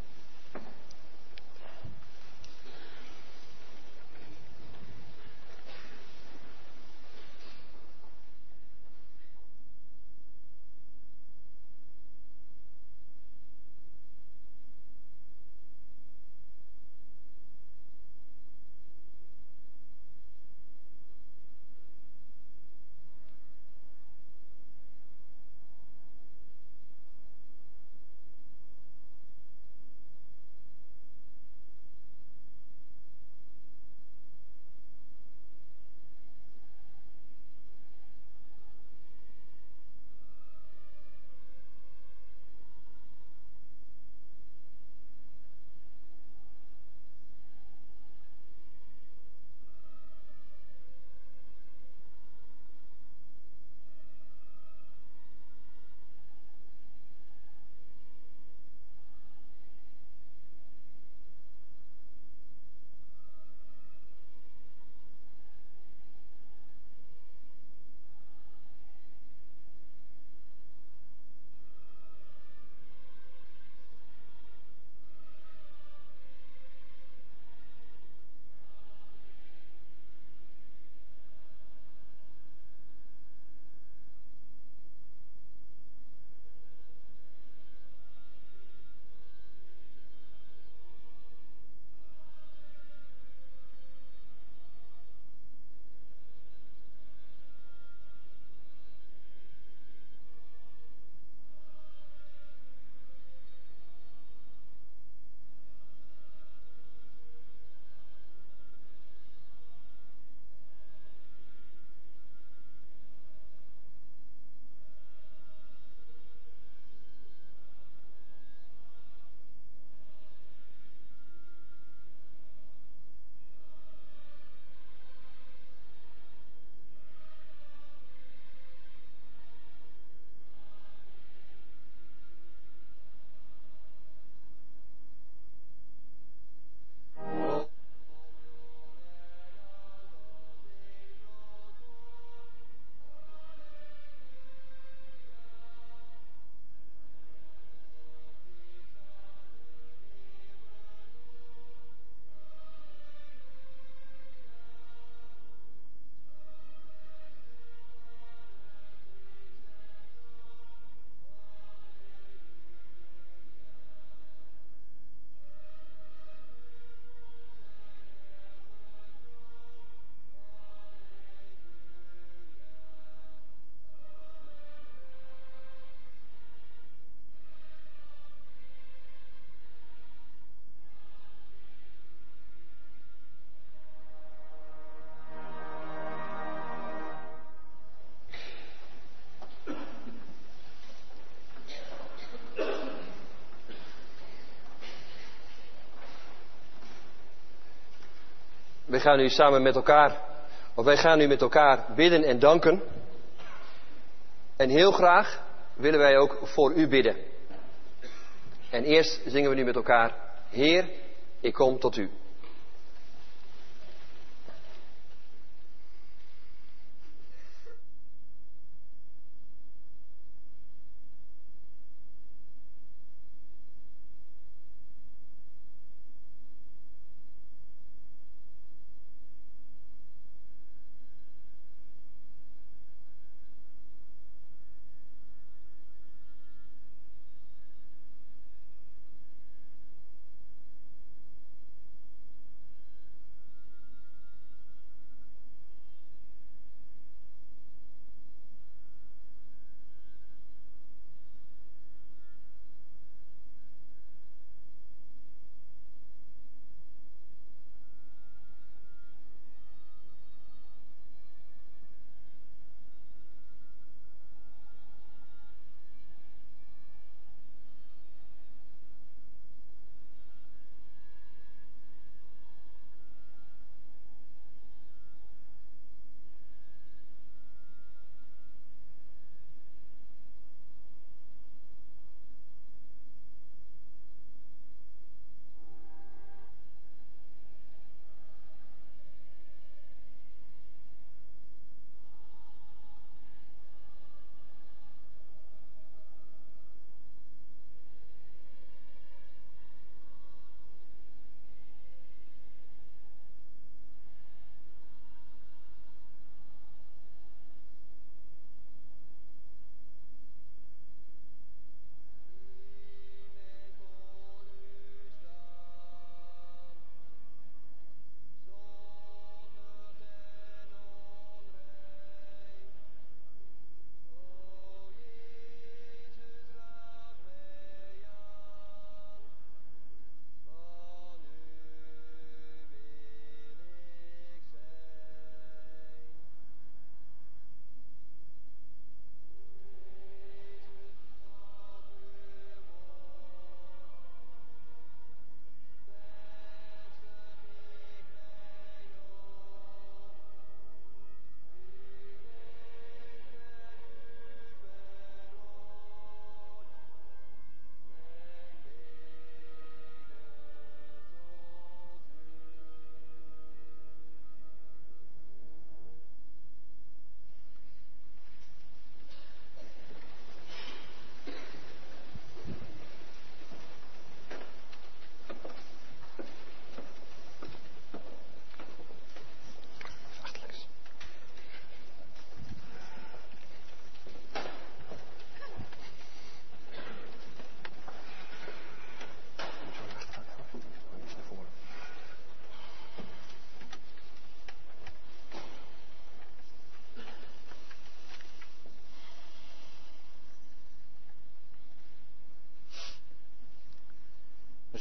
Wij gaan nu samen met elkaar, of wij gaan nu met elkaar bidden en danken. En heel graag willen wij ook voor u bidden. En eerst zingen we nu met elkaar, Heer, ik kom tot u.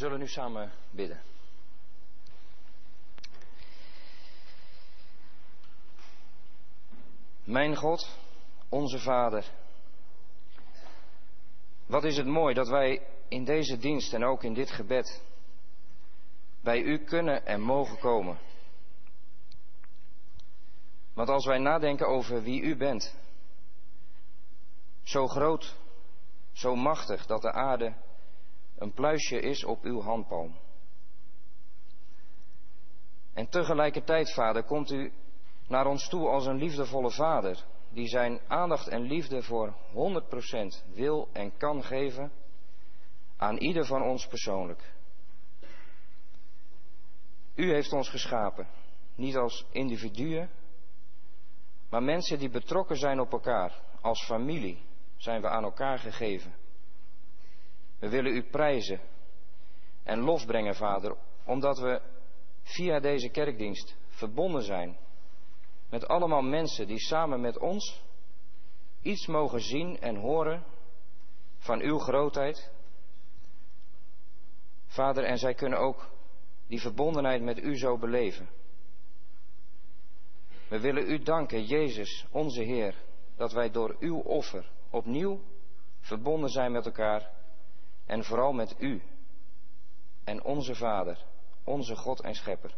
zullen nu samen bidden. Mijn God, onze Vader, wat is het mooi dat wij in deze dienst en ook in dit gebed bij u kunnen en mogen komen. Want als wij nadenken over wie u bent, zo groot, zo machtig dat de aarde een pluisje is op uw handpalm. En tegelijkertijd, Vader, komt u naar ons toe als een liefdevolle vader, die zijn aandacht en liefde voor honderd procent wil en kan geven aan ieder van ons persoonlijk. U heeft ons geschapen, niet als individuen, maar mensen die betrokken zijn op elkaar. Als familie zijn we aan elkaar gegeven. We willen u prijzen en lof brengen, Vader, omdat we via deze kerkdienst verbonden zijn met allemaal mensen die samen met ons iets mogen zien en horen van uw grootheid. Vader, en zij kunnen ook die verbondenheid met u zo beleven. We willen u danken, Jezus, onze Heer, dat wij door uw offer opnieuw verbonden zijn met elkaar en vooral met u en onze Vader, onze God en Schepper.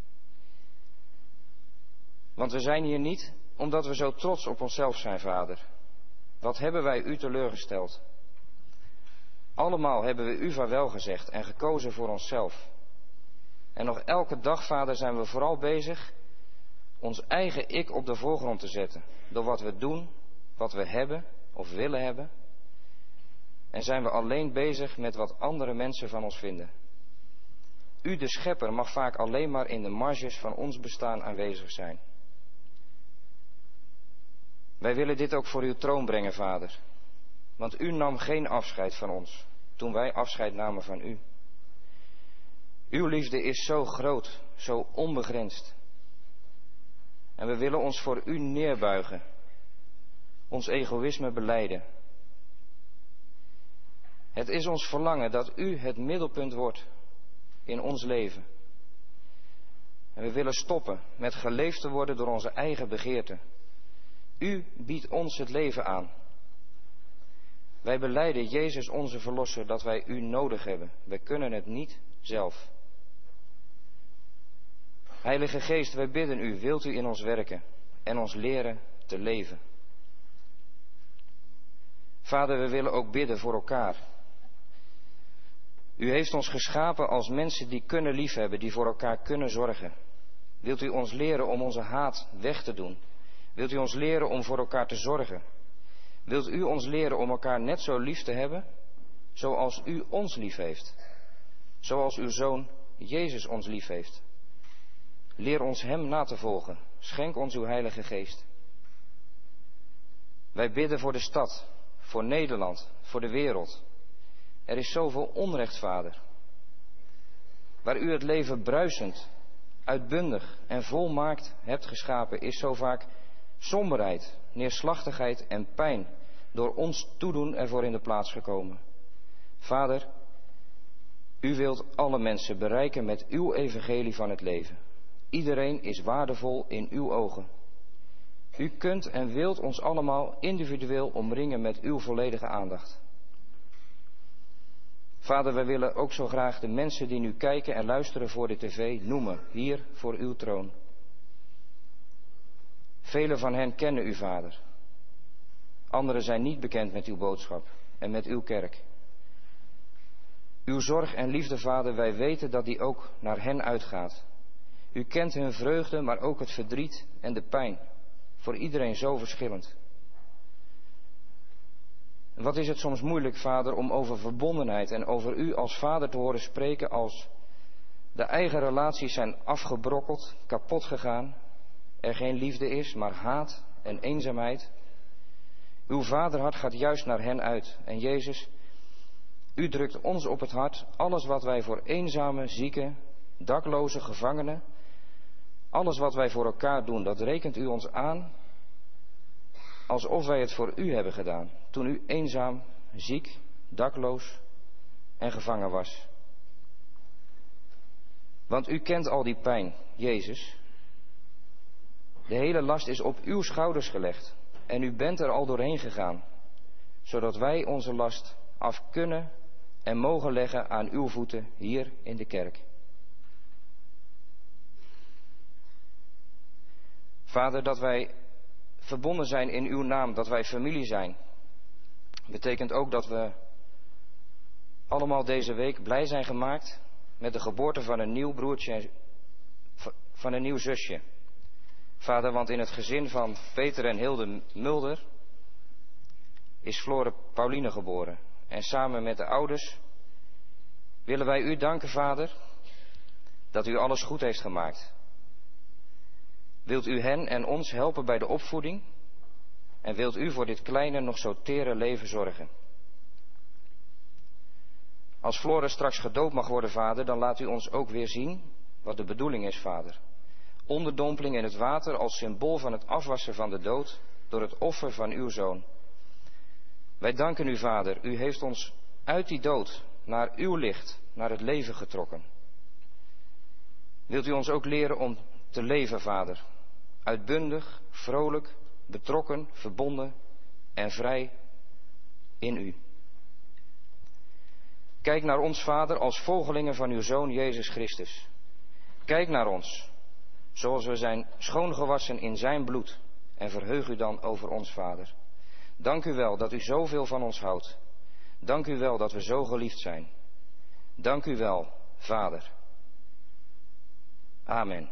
Want we zijn hier niet omdat we zo trots op onszelf zijn, Vader. Wat hebben wij u teleurgesteld? Allemaal hebben we u vaarwel gezegd en gekozen voor onszelf. En nog elke dag, Vader, zijn we vooral bezig ons eigen ik op de voorgrond te zetten. Door wat we doen, wat we hebben of willen hebben. En zijn we alleen bezig met wat andere mensen van ons vinden. U, de Schepper, mag vaak alleen maar in de marges van ons bestaan aanwezig zijn. Wij willen dit ook voor uw troon brengen, Vader. Want u nam geen afscheid van ons toen wij afscheid namen van u. Uw liefde is zo groot, zo onbegrensd. En we willen ons voor u neerbuigen, ons egoïsme belijden. Het is ons verlangen dat u het middelpunt wordt in ons leven. En we willen stoppen met geleefd te worden door onze eigen begeerten. U biedt ons het leven aan. Wij belijden, Jezus onze Verlosser, dat wij u nodig hebben. Wij kunnen het niet zelf. Heilige Geest, wij bidden u, wilt u in ons werken en ons leren te leven. Vader, we willen ook bidden voor elkaar. U heeft ons geschapen als mensen die kunnen liefhebben, die voor elkaar kunnen zorgen. Wilt u ons leren om onze haat weg te doen? Wilt u ons leren om voor elkaar te zorgen? Wilt u ons leren om elkaar net zo lief te hebben, zoals u ons lief heeft? Zoals uw Zoon Jezus ons lief heeft. Leer ons hem na te volgen. Schenk ons uw Heilige Geest. Wij bidden voor de stad, voor Nederland, voor de wereld. Er is zoveel onrecht, Vader. Waar u het leven bruisend, uitbundig en volmaakt hebt geschapen, is zo vaak somberheid, neerslachtigheid en pijn door ons toedoen ervoor in de plaats gekomen. Vader, u wilt alle mensen bereiken met uw evangelie van het leven. Iedereen is waardevol in uw ogen. U kunt en wilt ons allemaal individueel omringen met uw volledige aandacht. Vader, wij willen ook zo graag de mensen die nu kijken en luisteren voor de tv noemen, hier voor uw troon. Velen van hen kennen u, Vader. Anderen zijn niet bekend met uw boodschap en met uw kerk. Uw zorg en liefde, Vader, wij weten dat die ook naar hen uitgaat. U kent hun vreugde, maar ook het verdriet en de pijn. Voor iedereen zo verschillend. Wat is het soms moeilijk, Vader, om over verbondenheid en over u als Vader te horen spreken als de eigen relaties zijn afgebrokkeld, kapot gegaan, er geen liefde is, maar haat en eenzaamheid. Uw vaderhart gaat juist naar hen uit. En Jezus, u drukt ons op het hart alles wat wij voor eenzame, zieke, dakloze, gevangenen, alles wat wij voor elkaar doen, dat rekent u ons aan alsof wij het voor u hebben gedaan, toen u eenzaam, ziek, dakloos en gevangen was. Want u kent al die pijn, Jezus. De hele last is op uw schouders gelegd en u bent er al doorheen gegaan, zodat wij onze last af kunnen en mogen leggen aan uw voeten hier in de kerk. Vader, dat wij verbonden zijn in uw naam, dat wij familie zijn, betekent ook dat we allemaal deze week blij zijn gemaakt met de geboorte van een nieuw broertje, van een nieuw zusje. Vader, want in het gezin van Peter en Hilde Mulder is Flore Pauline geboren. En samen met de ouders willen wij u danken, Vader, dat u alles goed heeft gemaakt. Wilt u hen en ons helpen bij de opvoeding? En wilt u voor dit kleine, nog zo tere leven zorgen? Als Flore straks gedoopt mag worden, Vader, dan laat u ons ook weer zien wat de bedoeling is, Vader. Onderdompeling in het water als symbool van het afwassen van de dood door het offer van uw Zoon. Wij danken u, Vader. U heeft ons uit die dood naar uw licht, naar het leven getrokken. Wilt u ons ook leren om te leven, Vader? Uitbundig, vrolijk, betrokken, verbonden en vrij in u. Kijk naar ons, Vader, als volgelingen van uw Zoon Jezus Christus. Kijk naar ons, zoals we zijn schoongewassen in zijn bloed. En verheug u dan over ons, Vader. Dank u wel dat u zoveel van ons houdt. Dank u wel dat we zo geliefd zijn. Dank u wel, Vader. Amen.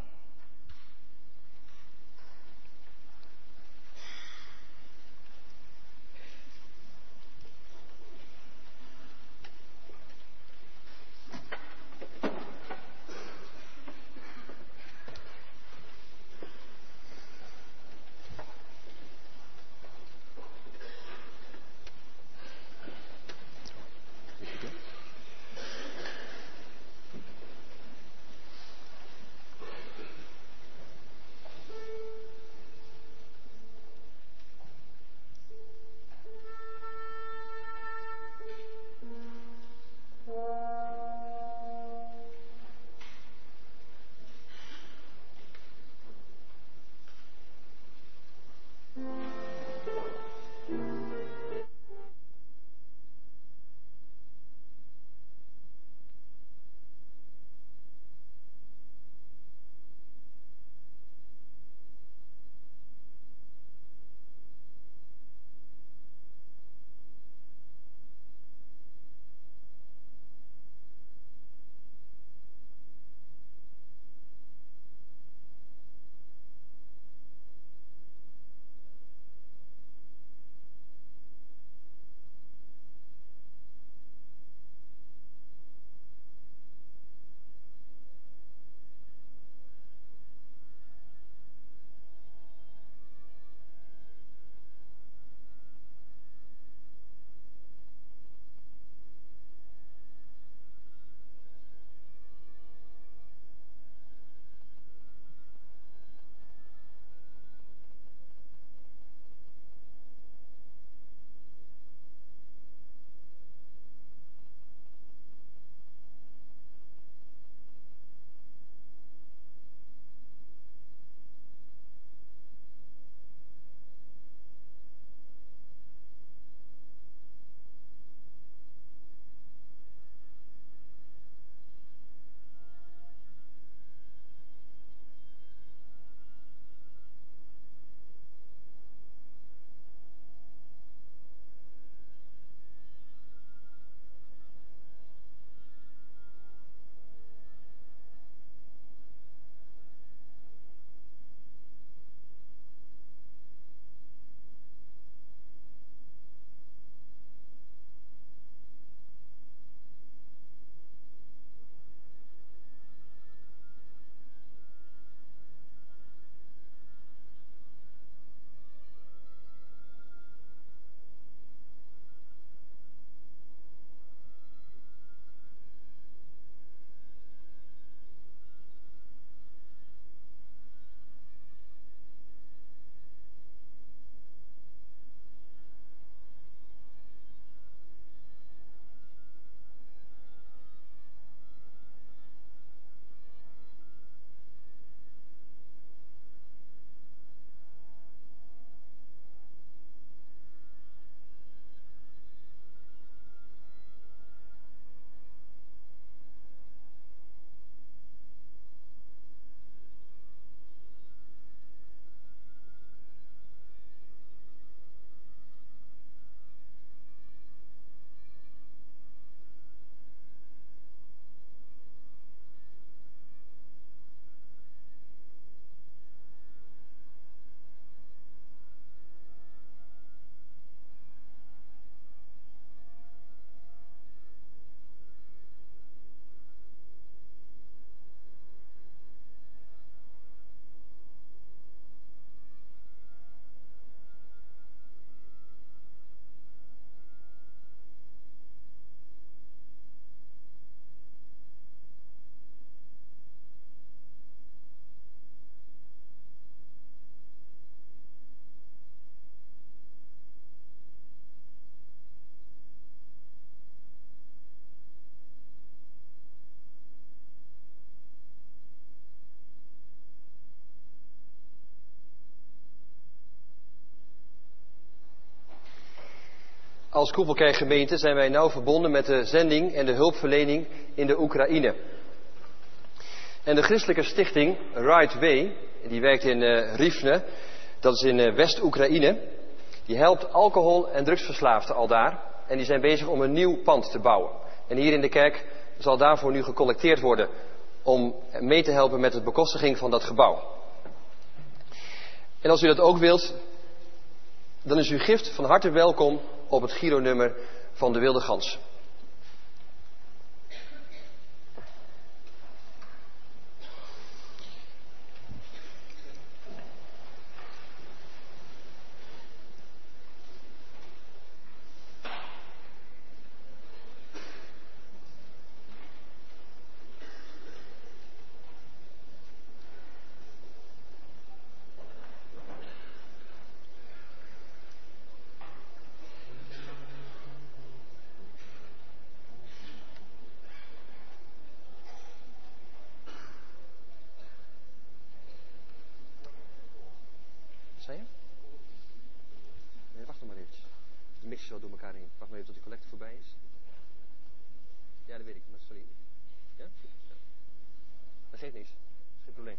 Als Koepelkerkgemeente zijn wij nauw verbonden met de zending en de hulpverlening in de Oekraïne. En de christelijke stichting Right Way, die werkt in uh, Rivne, dat is in uh, West-Oekraïne, die helpt alcohol- en drugsverslaafden al daar. En die zijn bezig om een nieuw pand te bouwen. En hier in de kerk zal daarvoor nu gecollecteerd worden om mee te helpen met de bekostiging van dat gebouw. En als u dat ook wilt, dan is uw gift van harte welkom op het gironummer van de Wilde Gans. Zei je? Nee, wacht nog maar eventjes. De mix is zo door elkaar heen. Wacht maar even tot die collecte voorbij is. Ja, dat weet ik. Maar sorry. Ja? Ja. Dat geeft niks. Dat is geen probleem.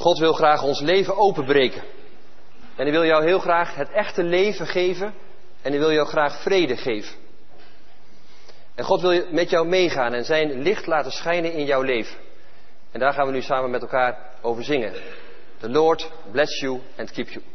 God wil graag ons leven openbreken. En hij wil jou heel graag het echte leven geven. En hij wil jou graag vrede geven. En God wil met jou meegaan en zijn licht laten schijnen in jouw leven. En daar gaan we nu samen met elkaar over zingen. The Lord bless you and keep you.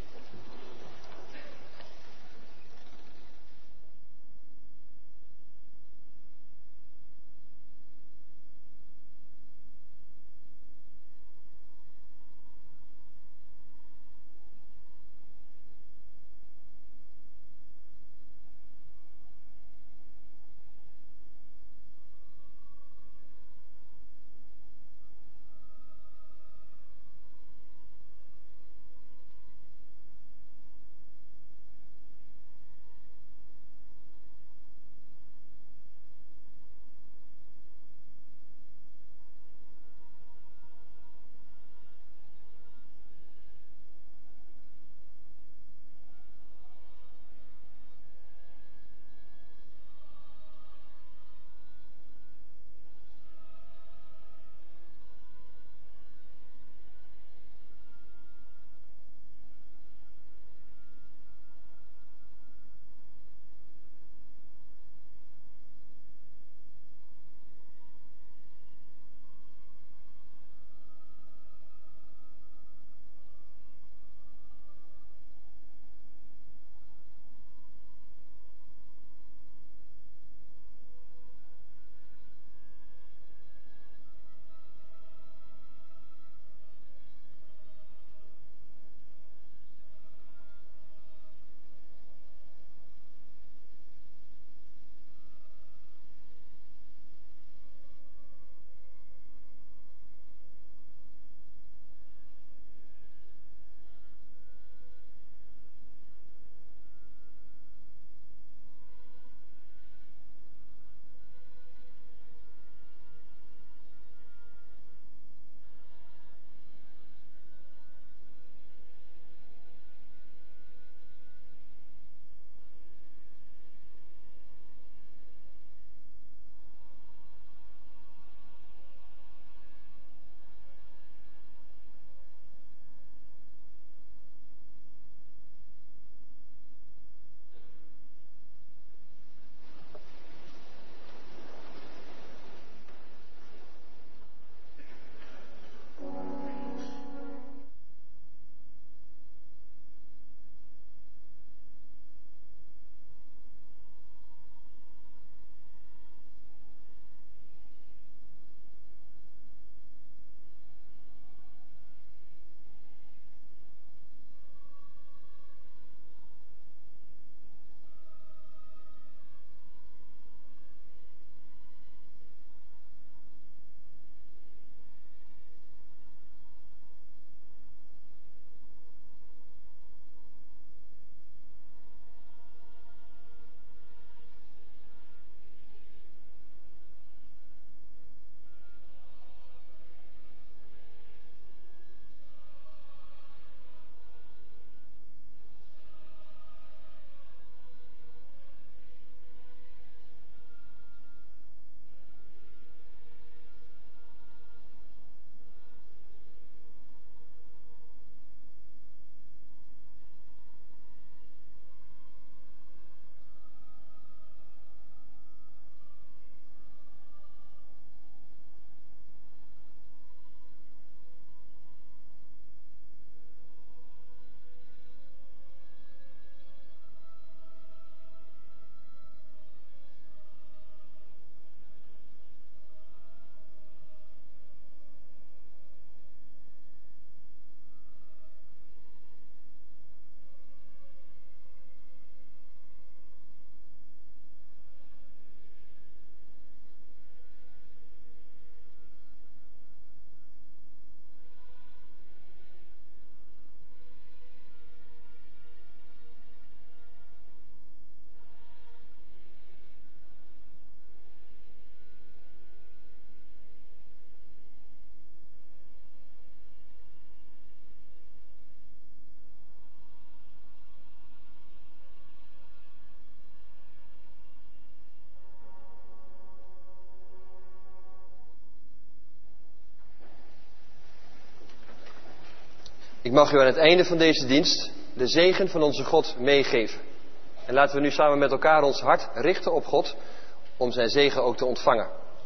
Ik mag u aan het einde van deze dienst de zegen van onze God meegeven. En laten we nu samen met elkaar ons hart richten op God om zijn zegen ook te ontvangen.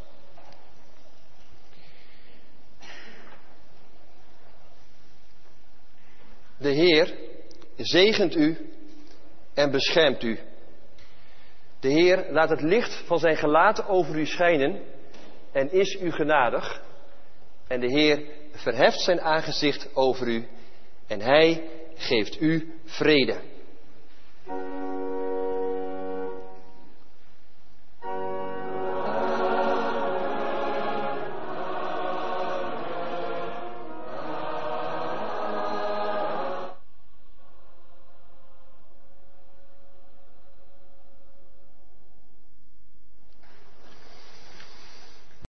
De Heer zegent u en beschermt u. De Heer laat het licht van zijn gelaat over u schijnen en is u genadig. En de Heer verheft zijn aangezicht over u en hij geeft u vrede.